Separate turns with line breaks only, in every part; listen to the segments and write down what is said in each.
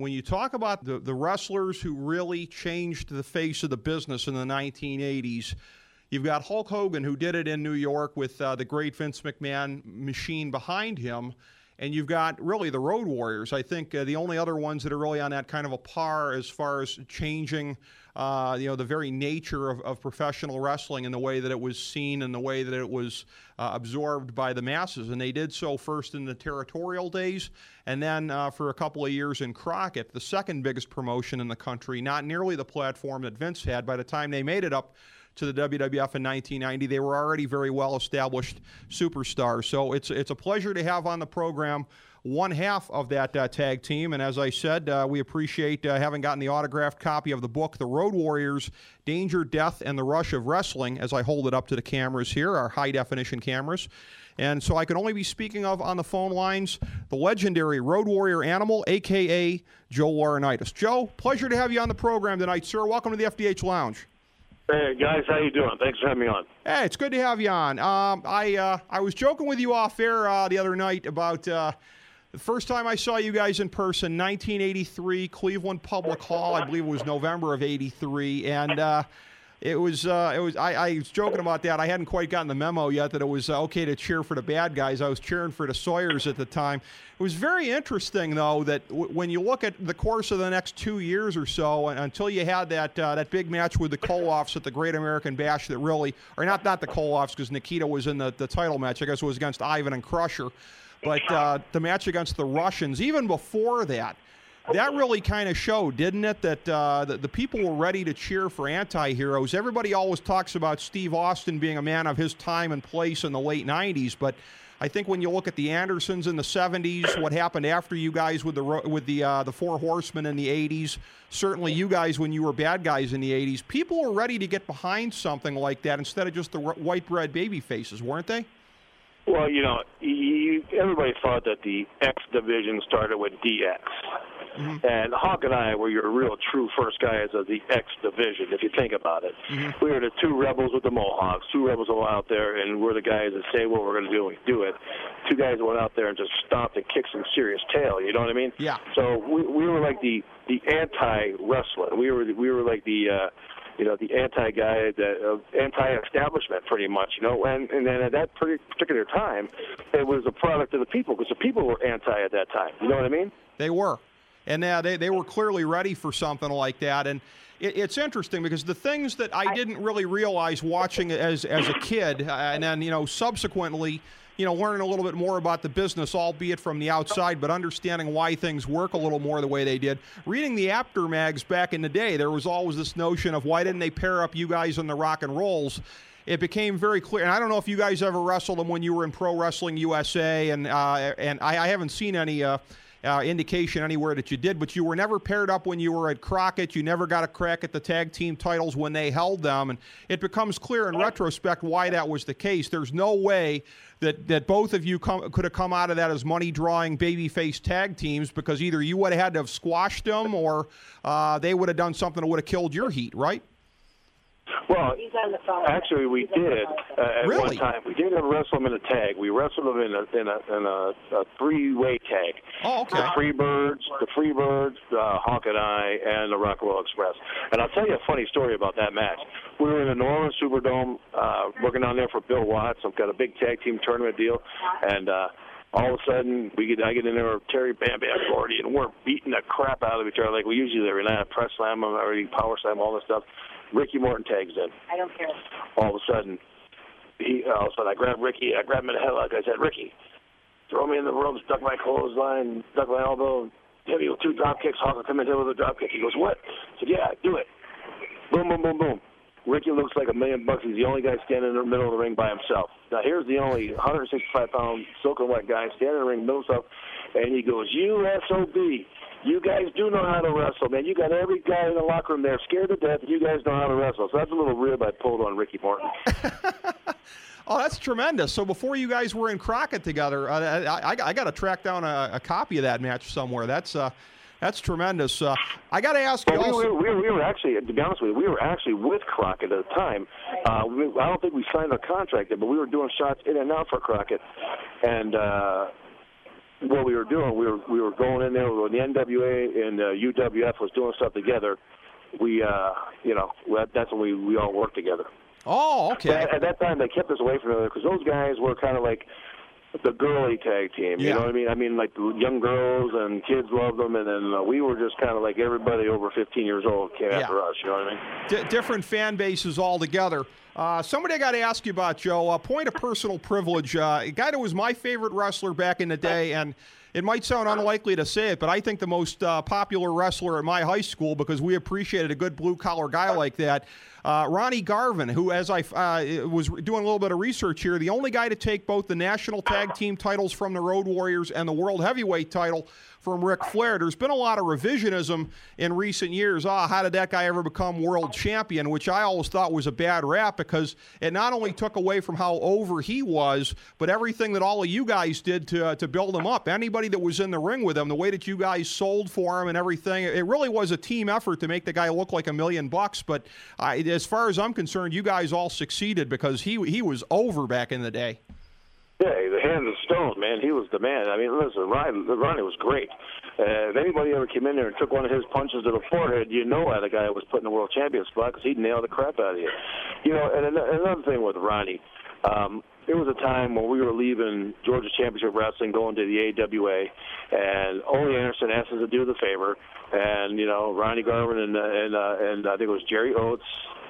when you talk about the wrestlers who really changed the face of the business in the 1980s, you've got Hulk Hogan, who did it in New York with the great Vince McMahon machine behind him. And you've got really the Road Warriors. I think the only other ones that are really on that kind of a par as far as changing, the very nature of professional wrestling and the way that it was seen and the way that it was absorbed by the masses. And they did so first in the territorial days, and then for a couple of years in Crockett, the second biggest promotion in the country, not nearly the platform that Vince had. By the time they made it up to the WWF in 1990, they were already very well-established superstars. So it's a pleasure to have on the program one half of that tag team. And as I said, we appreciate having gotten the autographed copy of the book, The Road Warriors, Danger, Death, and the Rush of Wrestling, as I hold it up to the cameras here, our high-definition cameras. And so I can only be speaking of on the phone lines the legendary Road Warrior Animal, a.k.a. Joe Laurinaitis. Joe, pleasure to have you on the program tonight, sir. Welcome to the FDH Lounge.
Hey, guys, how you doing? Thanks for having me on.
Hey, it's good to have you on. I was joking with you off air the other night about the first time I saw you guys in person, 1983, Cleveland Public Hall. I believe it was November of '83, and I was joking about that. I hadn't quite gotten the memo yet that it was okay to cheer for the bad guys. I was cheering for the Sawyers at the time. It was very interesting, though, that when you look at the course of the next 2 years or so, until you had that big match with the Koloffs at the Great American Bash that really, or not the Koloffs, because Nikita was in the title match. I guess it was against Ivan and Crusher. But the match against the Russians, even before that really kind of showed, didn't it, that the people were ready to cheer for anti-heroes. Everybody always talks about Steve Austin being a man of his time and place in the late 90s, but I think when you look at the Andersons in the 70s, what happened after you guys with the Four Horsemen in the 80s, certainly you guys when you were bad guys in the 80s, people were ready to get behind something like that instead of just the white bread baby faces, weren't they?
Well, everybody thought that the X division started with DX. Mm-hmm. And Hawk and I were your real true first guys of the X division, if you think about it. Mm-hmm. We were the two rebels with the Mohawks. Two rebels that went out there, and we're the guys that say what we're going to do, and we do it. Two guys that went out there and just stomped and kicked some serious tail, you know what I mean?
Yeah.
So we were like the anti-wrestling. We were like the anti-guy, the anti-establishment, pretty much, and then at that particular time, it was a product of the people, because the people were anti at that time, you know what I mean?
They were, and they were clearly ready for something like that, and it's interesting because the things that I didn't really realize watching as a kid, and then, subsequently, learning a little bit more about the business, albeit from the outside, but understanding why things work a little more the way they did. Reading the Apter mags back in the day, there was always this notion of why didn't they pair up you guys in the Rock and Rolls? It became very clear, and I don't know if you guys ever wrestled them when you were in Pro Wrestling USA, and I haven't seen any indication anywhere that you did, but you were never paired up when you were at Crockett. You never got a crack at the tag team titles when they held them, and it becomes clear in retrospect why that was the case. There's no way that both of you could have come out of that as money-drawing babyface tag teams, because either you would have had to have squashed them or they would have done something that would have killed your heat, right?
Well, actually, we did at one time. We did wrestle them in a tag. We wrestled them in a three-way tag.
Oh, okay.
The Freebirds, Hawk and I, and the Rock and Roll Express. And I'll tell you a funny story about that match. We were in the New Orleans Superdome, working down there for Bill Watts. I've got a big tag team tournament deal, and all of a sudden, I get in there with Terry Bam Bam Gordy, and we're beating the crap out of each other like we usually do. We're press slam, already power slam, all this stuff. Ricky Morton tags in.
I don't care.
All of a sudden, I grabbed Ricky. I grabbed him in the headlock. I said, "Ricky, throw me in the ropes, duck my clothesline, duck my elbow, hit me with two drop kicks. Hawk will come in here with a drop kick." He goes, "What?" I said, "Yeah, do it." Boom, boom, boom, boom. Ricky looks like $1 million. He's the only guy standing in the middle of the ring by himself. Now, here's the only 165-pound silken white guy standing in the ring by himself, and he goes, "You SOB. You guys do know how to wrestle, man. You got every guy in the locker room there scared to death, and you guys know how to wrestle." So that's a little rib I pulled on Ricky Morton.
Oh, that's tremendous. So before you guys were in Crockett together, I got to track down a copy of that match somewhere. That's tremendous. I got to ask you also.
We were actually, to be honest with you, we were actually with Crockett at the time. I don't think we signed a contract yet, but we were doing shots in and out for Crockett. And what we were doing, we were going in there when the NWA and UWF was doing stuff together. That's when we all worked together.
Oh, okay.
But at that time, they kept us away from each other because those guys were kind of like the girly tag team. You know what I mean? I mean, like the young girls and kids loved them, and then we were just kind of like everybody over 15 years old came after us. You know what I mean?
Different fan bases altogether. Somebody I got to ask you about, Joe. Point of personal privilege. A guy that was my favorite wrestler back in the day, and it might sound unlikely to say it, but I think the most popular wrestler at my high school, because we appreciated a good blue-collar guy like that, Ronnie Garvin, who, as I was doing a little bit of research here, the only guy to take both the national tag team titles from the Road Warriors and the world heavyweight title from Ric Flair. There's been a lot of revisionism in recent years. How did that guy ever become world champion? Which I always thought was a bad rap because it not only took away from how over he was, but everything that all of you guys did to build him up. Anybody that was in the ring with him, the way that you guys sold for him and everything, it really was a team effort to make the guy look like $1 million. But as far as I'm concerned, you guys all succeeded because he was over back in the day.
Yeah, the hand of stone, man. He was the man. I mean, listen, Ronnie was great. If anybody ever came in there and took one of his punches to the forehead, you know how the guy was put in the world champion spot because he'd nail the crap out of you. You know, and another thing with Ronnie, there was a time when we were leaving Georgia Championship Wrestling, going to the AWA, and Ole Anderson asked us to do the favor, and Ronnie Garvin and I think it was Jerry Oates.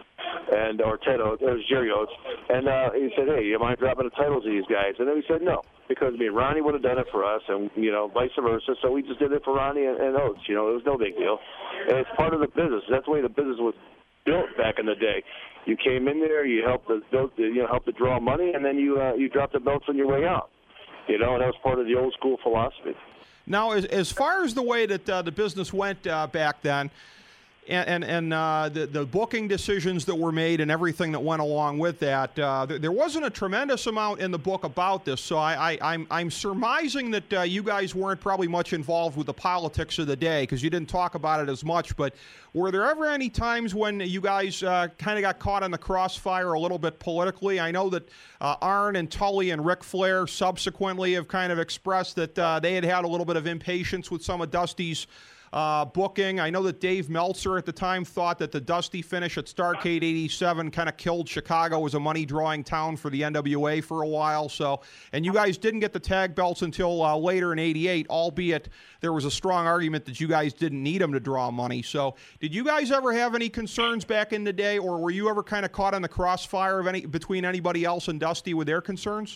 Or Ted Oates, it was Jerry Oates, and he said, "Hey, you mind dropping the titles to these guys?" And then we said no, because Ronnie would have done it for us, and vice versa. So we just did it for Ronnie and Oates. It was no big deal, and it's part of the business. That's the way the business was built back in the day. You came in there, you helped helped to draw money, and then you dropped the belts on your way out. And that was part of the old school philosophy.
Now, as far as the way that the business went back then. And the booking decisions that were made and everything that went along with that, there wasn't a tremendous amount in the book about this. So I'm surmising that you guys weren't probably much involved with the politics of the day because you didn't talk about it as much. But were there ever any times when you guys kind of got caught in the crossfire a little bit politically? I know that Arn and Tully and Ric Flair subsequently have kind of expressed that they had a little bit of impatience with some of Dusty's booking. I know that Dave Meltzer at the time thought that the Dusty finish at Starrcade 87 kind of killed Chicago as a money-drawing town for the NWA for a while. And you guys didn't get the tag belts until later in 88, albeit there was a strong argument that you guys didn't need them to draw money. So did you guys ever have any concerns back in the day, or were you ever kind of caught in the crossfire between anybody else and Dusty with their concerns?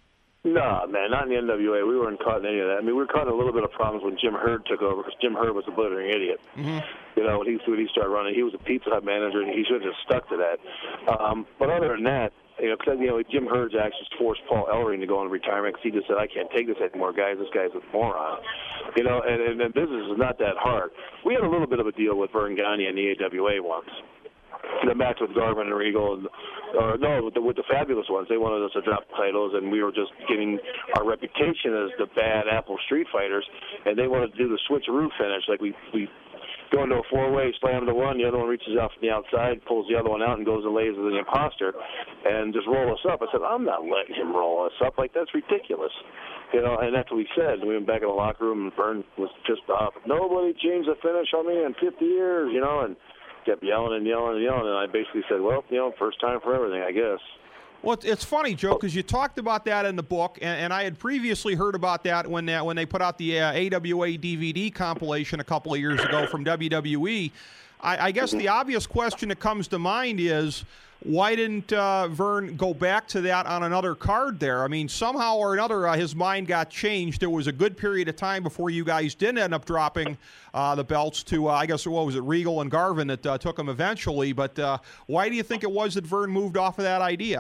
No, man, not in the NWA. We weren't caught in any of that. I mean, we were caught in a little bit of problems when Jim Herd took over because Jim Herd was a blithering idiot. Mm-hmm. When he started running, he was a Pizza Hut manager, and he should have just stuck to that. But other than that, Jim Herd's actually forced Paul Ellering to go into retirement because he just said, "I can't take this anymore, guys. This guy's a moron." And business is not that hard. We had a little bit of a deal with Vern Gagne and the AWA once. The match with Garvin and Regal, with the Fabulous Ones, they wanted us to drop titles, and we were just getting our reputation as the bad Apple Street Fighters, and they wanted to do the switcheroo finish, like we go into a four-way, slam to one, the other one reaches out from the outside, pulls the other one out, and goes and lays with the imposter, and just roll us up. I said, I'm not letting him roll us up. Like, that's ridiculous. And that's what we said. We went back in the locker room, and Vern was just up. Nobody changed the finish on me in 50 years, and kept yelling and yelling and yelling, and I basically said, well, first time for everything, I guess.
Well, it's funny, Joe, because you talked about that in the book, and I had previously heard about that when they put out the AWA DVD compilation a couple of years ago from WWE. I guess the obvious question that comes to mind is, why didn't Vern go back to that on another card there? I mean, somehow or another, his mind got changed. There was a good period of time before you guys did end up dropping the belts to, I guess, what was it, Regal and Garvin that took them eventually. But why do you think it was that Vern moved off of that idea?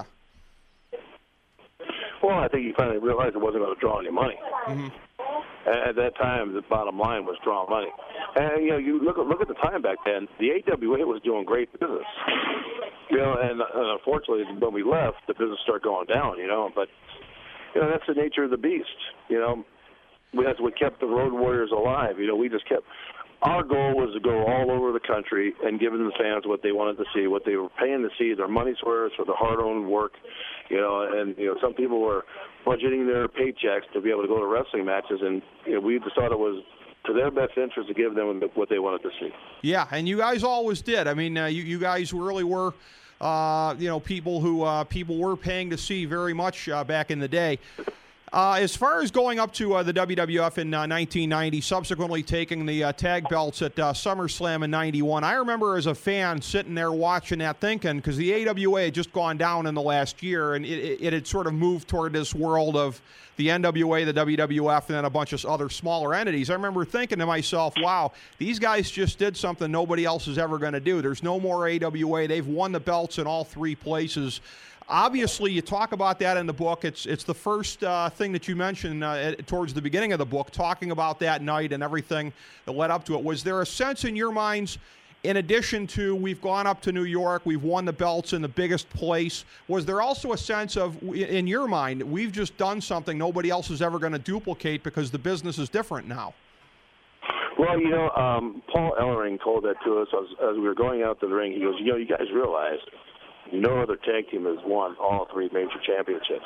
Well, I think he finally realized it wasn't going to draw any money. Mm-hmm. At that time, the bottom line was drawing money. And, you look at the time back then, the AWA was doing great business. And unfortunately, when we left, the business started going down, But, that's the nature of the beast, That's what kept the Road Warriors alive. We just kept our goal was to go all over the country and give the fans what they wanted to see, what they were paying to see, their money's worth for the hard-earned work, and some people were budgeting their paychecks to be able to go to wrestling matches, and we just thought it was to their best interest to give them what they wanted to see.
Yeah, and you guys always did. I mean, you guys really were, people who people were paying to see very much back in the day. As far as going up to the WWF in 1990, subsequently taking the tag belts at SummerSlam in 91, I remember as a fan sitting there watching that thinking, because the AWA had just gone down in the last year, and it had sort of moved toward this world of the NWA, the WWF, and then a bunch of other smaller entities. I remember thinking to myself, wow, these guys just did something nobody else is ever going to do. There's no more AWA. They've won the belts in all three places. Obviously, you talk about that in the book. It's the first thing that you mentioned towards the beginning of the book, talking about that night and everything that led up to it. Was there a sense in your minds, in addition to we've gone up to New York, we've won the belts in the biggest place, was there also a sense of, in your mind, we've just done something nobody else is ever going to duplicate because the business is different now?
Well, Paul Ellering told that to us as we were going out to the ring. He goes, you guys realize no other tag team has won all three major championships.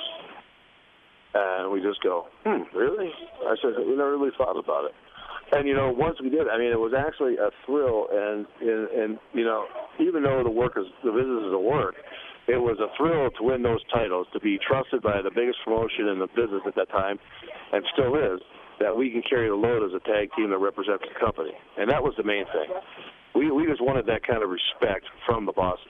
And we just go, really? I said, we never really thought about it. And, once we did, it was actually a thrill. And even though the business is a work, it was a thrill to win those titles, to be trusted by the biggest promotion in the business at that time, and still is, that we can carry the load as a tag team that represents the company. And that was the main thing. We just wanted that kind of respect from the bosses.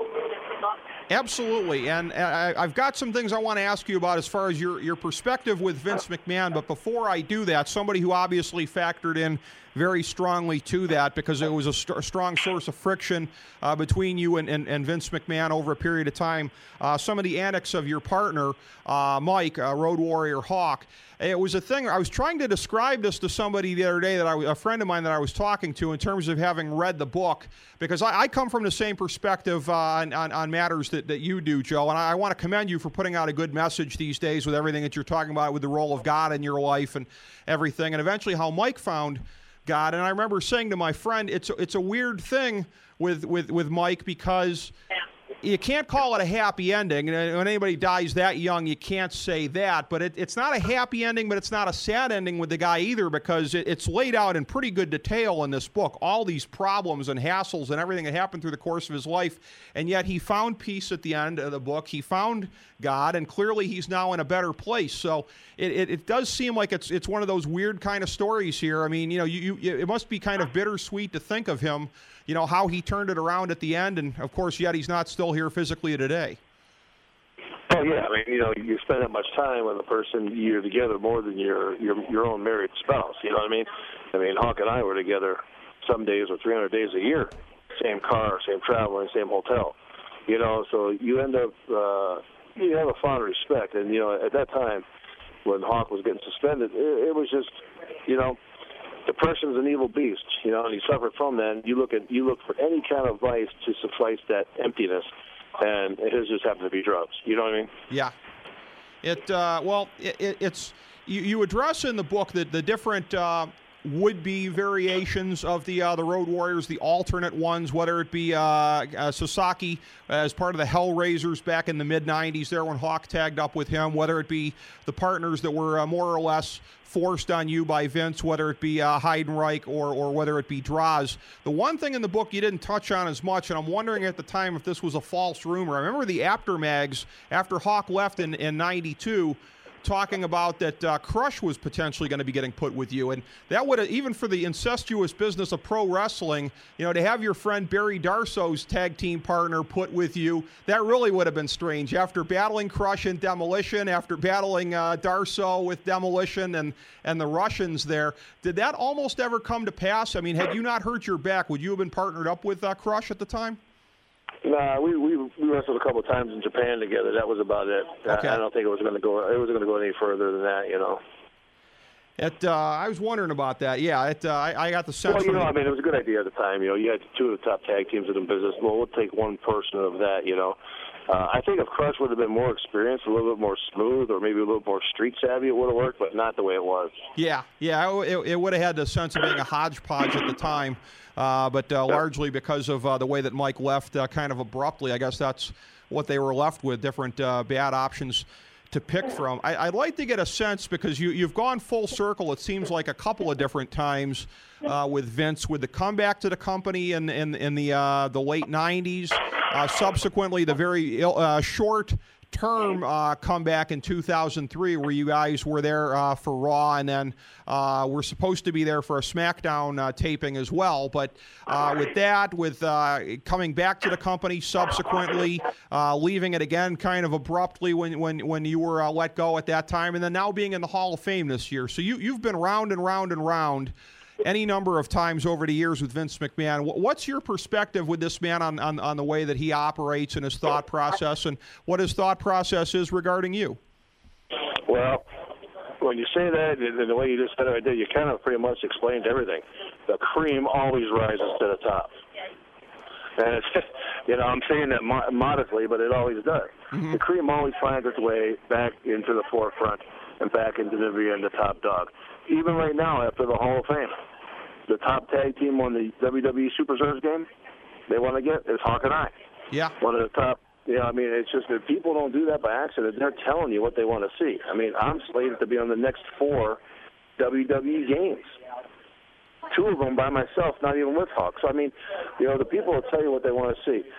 Absolutely, and I've got some things I want to ask you about as far as your perspective with Vince McMahon, but before I do that, somebody who obviously factored in very strongly to that because it was a strong source of friction between you and Vince McMahon over a period of time. Some of the antics of your partner, Mike, Road Warrior Hawk. It was a thing. I was trying to describe this to somebody the other day, a friend of mine that I was talking to, in terms of having read the book, because I come from the same perspective on matters that you do, Joe, and I want to commend you for putting out a good message these days with everything that you're talking about with the role of God in your life and everything, and eventually how Mike found God. And I remember saying to my friend, it's a weird thing with Mike, because you can't call it a happy ending. When anybody dies that young, you can't say that. But it's not a happy ending, but it's not a sad ending with the guy either, because it's laid out in pretty good detail in this book, all these problems and hassles and everything that happened through the course of his life. And yet he found peace at the end of the book. He found God, and clearly he's now in a better place. So it does seem like it's one of those weird kind of stories here. I mean, it must be kind of bittersweet to think of him, how he turned it around at the end, and of course, yet he's not still here physically today.
Oh yeah, you spend that much time with a person, you're together more than your own married spouse. You know what I mean? Hawk and I were together some days or 300 days a year, same car, same traveling, same hotel. So you end up you have a fond respect, and at that time when Hawk was getting suspended, it was just depression's an evil beast, and he suffered from that. And you look for any kind of vice to suffice that emptiness, and his just happened to be drugs. You know what I mean?
Yeah. It's you address in the book that the different would-be variations of the Road Warriors, the alternate ones, whether it be Sasaki as part of the Hellraisers back in the mid-'90s there when Hawk tagged up with him, whether it be the partners that were more or less forced on you by Vince, whether it be Heidenreich or whether it be Droz. The one thing in the book you didn't touch on as much, and I'm wondering at the time if this was a false rumor, I remember the Aftermags, after Hawk left in 92, talking about that Crush was potentially going to be getting put with you, and that would have, even for the incestuous business of pro wrestling, to have your friend Barry Darso's tag team partner put with you, that really would have been strange. After battling Crush and Demolition, after battling Darso with Demolition and the Russians there, did that almost ever come to pass? I mean, had you not hurt your back, would you have been partnered up with Crush at the time?
Nah, we wrestled a couple of times in Japan together. That was about it.
Okay.
I don't think it was going to go. It wasn't going to go any further than that.
I was wondering about that. Yeah, I got the sense.
Well, it was a good idea at the time. You had two of the top tag teams in the business. Well, we'll take one person of that. I think if Crush would have been more experienced, a little bit more smooth, or maybe a little more street savvy, it would have worked, but not the way it was.
Yeah, it would have had the sense of being a hodgepodge at the time, but largely because of the way that Mike left kind of abruptly. I guess that's what they were left with, different bad options to pick from. I'd like to get a sense, because you've gone full circle, it seems like a couple of different times with Vince, with the comeback to the company in the late 90s, subsequently the very short-term comeback in 2003 where you guys were there for Raw, and then were supposed to be there for a SmackDown taping as well. But with coming back to the company subsequently, leaving it again kind of abruptly when you were let go at that time, and then now being in the Hall of Fame this year. So you've been round and round and round any number of times over the years with Vince McMahon. What's your perspective with this man on the way that he operates and his thought process, and what his thought process is regarding you?
Well, when you say that, and the way you just said it right there, you kind of pretty much explained everything. The cream always rises to the top. And it's, I'm saying that modestly, but it always does. Mm-hmm. The cream always finds its way back into the forefront and back into the top dog. Even right now, after the Hall of Fame, the top tag team on the WWE Super Series game, they want to get is Hawk and I.
Yeah.
One of the top. It's just that people don't do that by accident. They're telling you what they want to see. I'm slated to be on the next 4 WWE games. 2 of them by myself, not even with Hawk. So, the people will tell you what they want to see.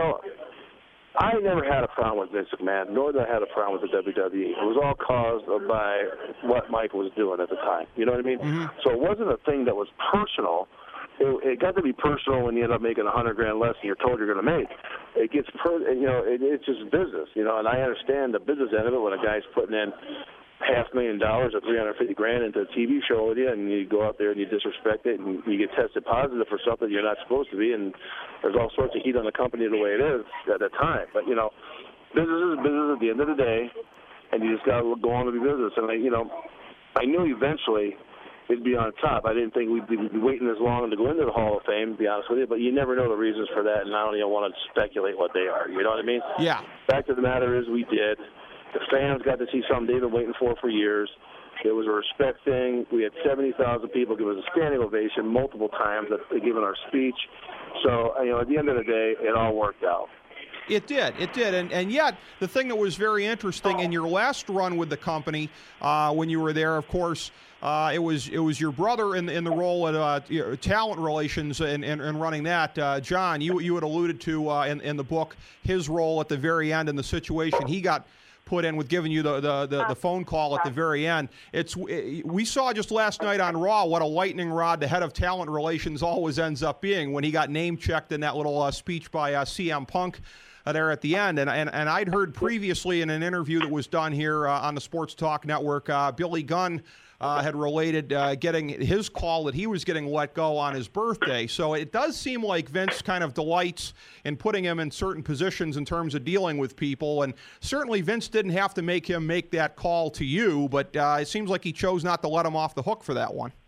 I never had a problem with Vince McMahon, nor did I have a problem with the WWE. It was all caused by what Mike was doing at the time. You know what I mean? Mm-hmm. So it wasn't a thing that was personal. It got to be personal when you end up making $100,000 less than you're told you're going to make. It gets, it's just business, and I understand the business end of it when a guy's putting in $500,000 or $350,000 into a TV show with you, and you go out there and you disrespect it, and you get tested positive for something you're not supposed to be, and there's all sorts of heat on the company the way it is at that time. But business is business at the end of the day, and you just got to go on to be business. And I knew eventually it'd be on top. I didn't think we'd be waiting this long to go into the Hall of Fame, to be honest with you. But you never know the reasons for that, and I don't even want to speculate what they are. You know what I mean?
Yeah.
Fact of the matter is, we did. The fans got to see something they've been waiting for years. It was a respect thing. We had 70,000 people give us a standing ovation multiple times given our speech. So, at the end of the day, it all worked out.
It did. And yet, the thing that was very interesting in your last run with the company, when you were there, of course, it was your brother in the role of talent relations and running that. John, you had alluded to in the book his role at the very end in the situation he got put in with giving you the phone call at the very end. We saw just last night on Raw what a lightning rod the head of talent relations always ends up being when he got name checked in that little speech by CM Punk there at the end. And I'd heard previously in an interview that was done here on the Sports Talk Network, Billy Gunn had related getting his call that he was getting let go on his birthday. So it does seem like Vince kind of delights in putting him in certain positions in terms of dealing with people. And certainly Vince didn't have to make him make that call to you, but it seems like he chose not to let him off the hook for that one.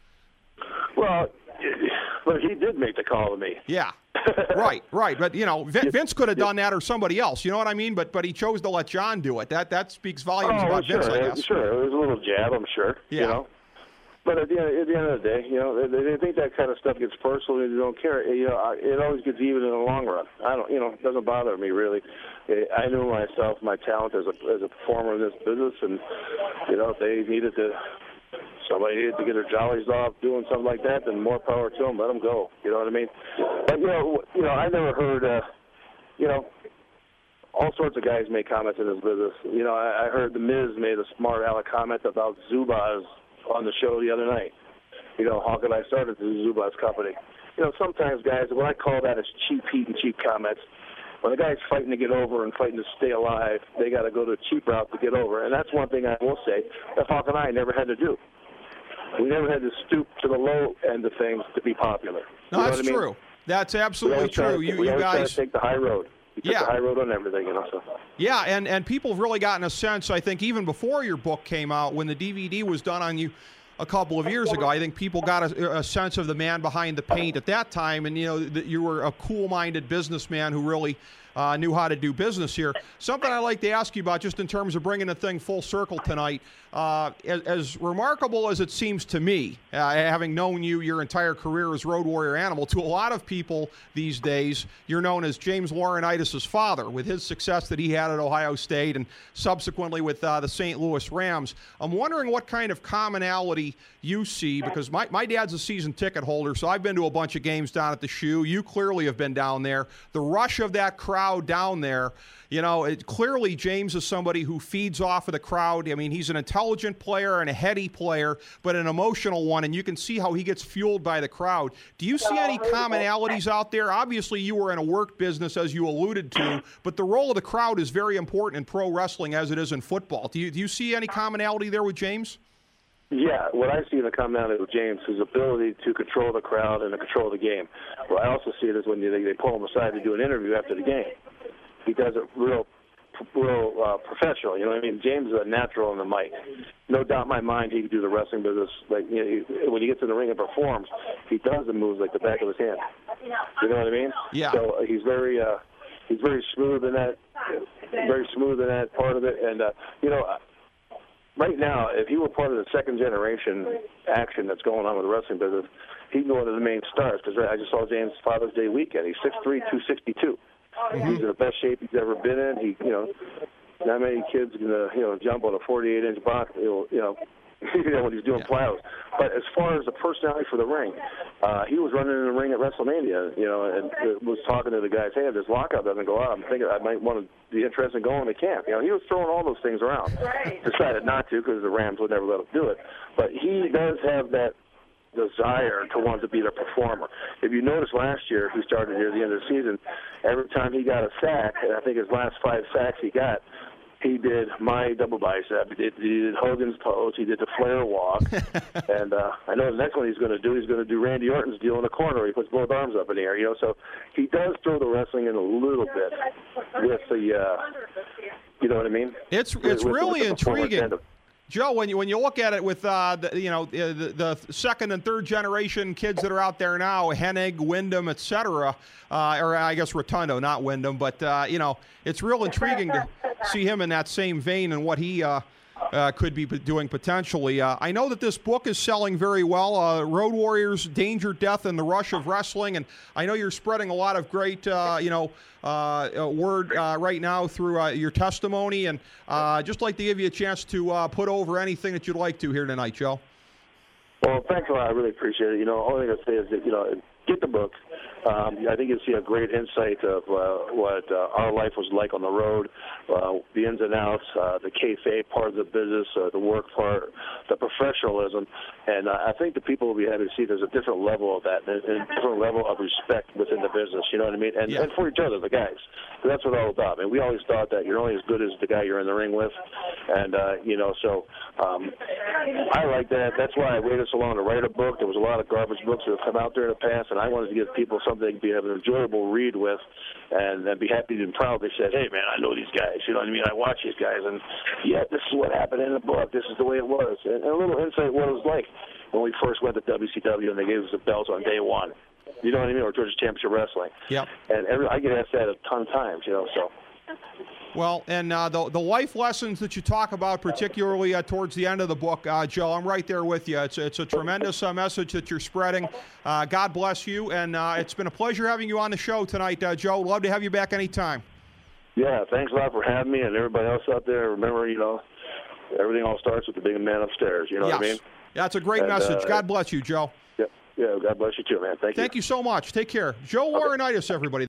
Well, but he did make the call to me.
Yeah. Right. But, Vince could have done that or somebody else. You know what I mean? But he chose to let John do it. That speaks volumes about
sure.
Vince, I guess.
Sure. It was a little jab, I'm sure.
Yeah.
But at the end of the day, they think that kind of stuff gets personal and they don't care. It always gets even in the long run. It doesn't bother me, really. I knew myself, my talent as a performer in this business, and, if they needed to... Somebody needed to get their jollies off doing something like that, then more power to them. Let them go. You know what I mean? But, I never heard, all sorts of guys make comments in this business. I heard The Miz made a smart aleck comment about Zubaz on the show the other night. Hawk and I started the Zubaz company. Sometimes guys, what I call that is cheap heat and cheap comments. When a guy's fighting to get over and fighting to stay alive, they got to go to a cheap route to get over. And that's one thing I will say that Hawk and I never had to do. We never had to stoop to the low end of things to be popular.
No, that's true. That's absolutely true. You guys
try to take the high road. You took the high road on everything, So.
Yeah, and people have really gotten a sense, I think, even before your book came out, when the DVD was done on you a couple of years ago, I think people got a sense of the man behind the paint at that time, and you were a cool-minded businessman who really knew how to do business here. Something I'd like to ask you about just in terms of bringing the thing full circle tonight. As remarkable as it seems to me, having known you your entire career as Road Warrior Animal, to a lot of people these days, you're known as James Laurinaitis' father with his success that he had at Ohio State and subsequently with the St. Louis Rams. I'm wondering what kind of commonality you see, because my dad's a season ticket holder, so I've been to a bunch of games down at the Shoe. You clearly have been down there. The rush of that crowd down there, clearly James is somebody who feeds off of the crowd. I mean, he's an intelligent player and a heady player, but an emotional one, and you can see how he gets fueled by the crowd. Do you see any commonalities out there? Obviously, you were in a work business, as you alluded to, but the role of the crowd is very important in pro wrestling as it is in football. Do you see any commonality there with James?
Yeah, what I see in the commonality with James is his ability to control the crowd and to control the game. What I also see it is when they pull him aside to do an interview after the game. He does it real professional. You know what I mean? James is a natural on the mic. No doubt in my mind he can do the wrestling business. Like, when he gets in the ring and performs, he does the moves like the back of his hand. You know what I mean?
Yeah.
So he's very smooth in that. Very smooth in that part of it, and right now, if he were part of the second generation action that's going on with the wrestling business, he'd be one of the main stars. Because I just saw James' Father's Day weekend. He's 6'3", 262. He's in the best shape he's ever been in. Not many kids can jump on a 48-inch box. When he's doing plyos. But as far as the personality for the ring, he was running in the ring at WrestleMania, and was talking to the guys, hey, if this lockout doesn't go out, I'm thinking I might want to be interested in going to camp. He was throwing all those things around. Right. Decided not to because the Rams would never let him do it. But he does have that desire to want to be the performer. If you notice last year, he started near the end of the season, every time he got a sack, and I think his last 5 sacks he got, he did my double bicep. He did Hogan's pose. He did the Flair walk. And I know the next one he's going to do Randy Orton's deal in the corner. He puts both arms up in the air. So he does throw the wrestling in a little bit with the, you know what I mean?
It's really intriguing. Joe, when you look at it with the second and third generation kids that are out there now, Hennig, Wyndham, etc., or I guess Rotundo, not Wyndham, but it's real intriguing to see him in that same vein and what he could be doing potentially. I know that this book is selling very well, Road Warriors, Danger, Death, and the Rush of Wrestling, and I know you're spreading a lot of great word right now through your testimony, and just like to give you a chance to put over anything that you'd like to here tonight, Joe.
Well, thanks a lot. I really appreciate it. Only thing I'd say is that, get the book. I think you'll see a great insight of what our life was like on the road, the ins and outs, the kayfabe part of the business, the work part, the professionalism. And I think the people will be happy to see there's a different level of that and a different level of respect within the business, you know what I mean? And, and for each other, the guys. So that's what it's all about. I mean, we always thought that you're only as good as the guy you're in the ring with. And, so I like that. That's why I waited so long to write a book. There was a lot of garbage books that have come out there in the past, and I wanted to give people something they can have an enjoyable read with and be happy and proud. They said, hey, man, I know these guys. You know what I mean? I watch these guys, and, this is what happened in the book. This is the way it was. And a little insight what it was like when we first went to WCW and they gave us the belts on day one. You know what I mean? Or Georgia Championship Wrestling.
Yep.
And I get asked that a ton of times, so.
Well, and the life lessons that you talk about, particularly towards the end of the book, Joe, I'm right there with you. It's a tremendous message that you're spreading. God bless you, and it's been a pleasure having you on the show tonight, Joe. Love to have you back anytime. Yeah, thanks a lot for having me, and everybody else out there. Remember, everything all starts with the big man upstairs. You know what I mean? That's a great message. God bless you, Joe. Yeah, God bless you too, man. Thank you. Thank you so much. Take care. Joe Laurinaitis, everybody.